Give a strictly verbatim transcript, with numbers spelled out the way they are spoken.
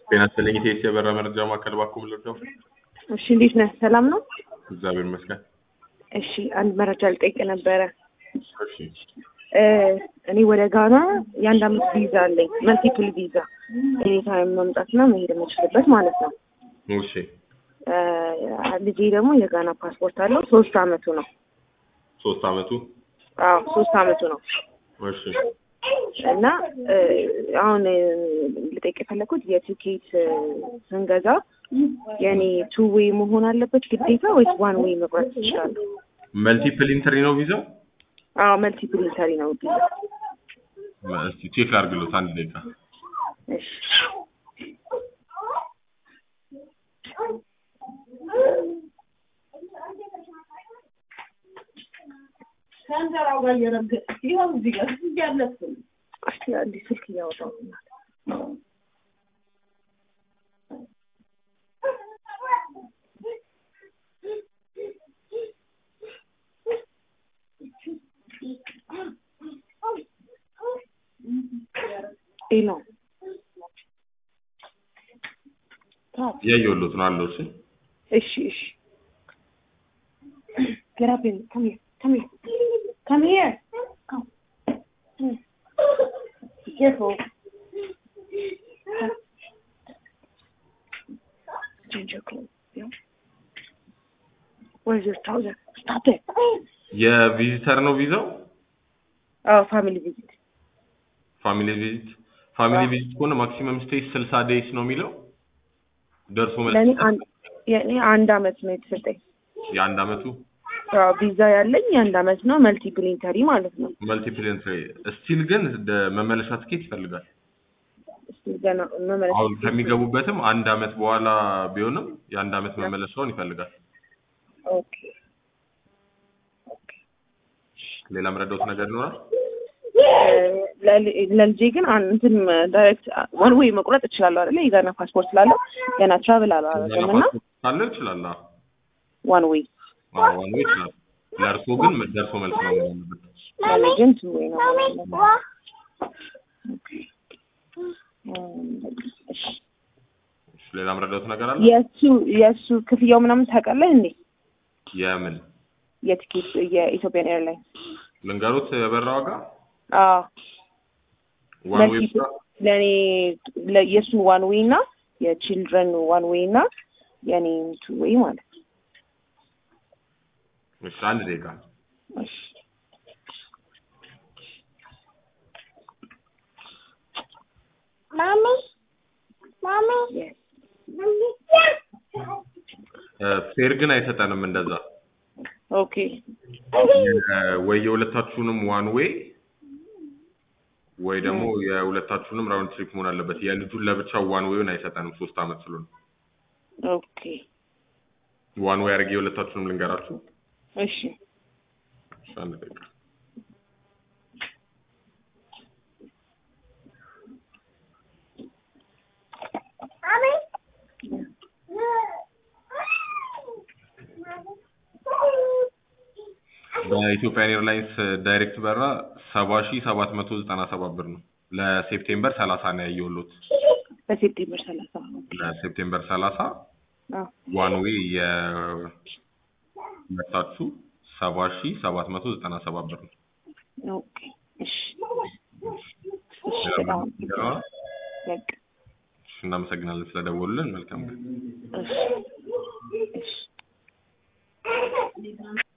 ጤና ይስጥልኝ ኢቴስ የበራ መረጃ ማዕከል ባኩም ልርዳው? እሺ እንዴት ነህ? ሰላም ነው? እግዚአብሔር ይመስገን። እሺ አንድ መረጃ ልጠይቅ ነበረ። እሺ እ እኔ ወደ ጋና የአንድ አመት ቪዛ አለኝ፣ መልቲፕል ቪዛ እኔ ታይም መምጣትና መሄድ የምችልበት ማለት ነው። እሺ እ ልጄ ደግሞ የጋና ፓስፖርት አለው፣ ሶስት አመቱ ነው። ሶስት አመቱ? አዎ ሶስት አመቱ ነው። እሺ እና አሁን ልጠይቅ የፈለኩት የቲኬት ስንገዛ የኔ ቱ ዌይ መሆን አለበት ግዴታ ወይስ ዋን ዌይ መቁረጥ ይችላል? መልቲፕል ኢንትሪ ነው ቪዛው? አዎ መልቲፕል ኢንትሪ ነው ቪዛ። እስቲ ቼክ አድርግሎት አንድ ደቂቃ። እሺ ሰንደራው ጋር እየረገጥ ሲሆን እዚህ ጋር ያለፈ እስቲ አንዴ ስልክ እያወጣሁ ነው። ኤሎ ያየሁት ነው አለው። እሺ እሺ እሺ ገራብኝ come here come here come here come be careful change your clothes yeah where's your trouser stop it የቪዚተር ነው ቪዛው? አዎ ፋሚሊ ቪዚት ፋሚሊ ቪዚት ፋሚሊ ቪዚት ከሆነ ማክሲመም ስቴይ ስልሳ ዴይስ ነው የሚለው ደርሶ መልስ ለኔ አንድ የኔ አንድ አመት ነው የተሰጠኝ። የአንድ አመቱ? አዎ ቪዛ ያለኝ የአንድ አመት ነው፣ መልቲፕል ኢንተሪ ማለት ነው። መልቲፕል ኢንትሪ ስቲል ግን መመለሻ ትኬት ይፈልጋል። ስቲል ገና መመለሻ አሁን ከሚገቡበትም አንድ አመት በኋላ ቢሆንም የአንድ አመት መመለሻውን ይፈልጋል። ኦኬ ኦኬ ሌላ ምረዳውት ነገር ይኖራል? ለልጄ ግን እንትን ዳይሬክት ዋን ዌይ መቁረጥ እችላለሁ አይደል? የጋና ፓስፖርት ስላለው ገና ትራቭል አላደረገምና ካለ ይችላል። ዋን ዌይ አዎ ዋን ዌይ ይችላል። ለእርሶ ግን ደርሶ መልስ ነው የሚሆንበት። ለኔ ግን ቱ ዌይ ነው። ኦኬ እሺ ሌላ ምረዳውት ነገር አለ? የሱ የሱ ክፍያው ምናምን ታውቃለህ እንዴ? የምን የቲኬት የኢትዮጵያን ኤርላይንስ ልንገሩት የበራ ዋጋ? አዎ ዋን ዌይ ለኔ የሱን ዋን ዌይ እና የቺልድረን ዋን ዌይ እና የኔ ቱ ዌይ ማለት ነው። እሺ አንድ ደቂቃ። እሺ ማሚ ማሚ ፌር ግን አይሰጠንም እንደዛ። ኦኬ ወይ የሁለታችሁንም ዋን ዌይ ወይ ደግሞ የሁለታችሁንም ራውንድ ትሪፕ መሆን አለበት። የልጁን ለብቻው ዋን ዌይን አይሰጠንም ሶስት አመት ስለሆነ። ኦኬ ዋን ዌይ አድርጌ የሁለታችሁንም ልንገራችሁ። እሺ አንድ ደቂቃ። ማሚ በኢትዮጵያን ኤርላይንስ ዳይሬክት በራ ሰባ ሺህ ሰባት መቶ ዘጠና ሰባት ብር ነው። ለሴፕቴምበር ሰላሳ ነው ያየሁት። በሴፕቴምበር ሰላሳ ለሴፕቴምበር ሰላሳ አዎ ዋን ዌይ የመጣችሁ ሰባ ሺህ ሰባት መቶ ዘጠና ሰባት ብር ነው። ኦኬ እሺ እሺ በጣም በቃ እናመሰግናለን ስለደወሉልን። መልካም ቀን። እሺ እሺ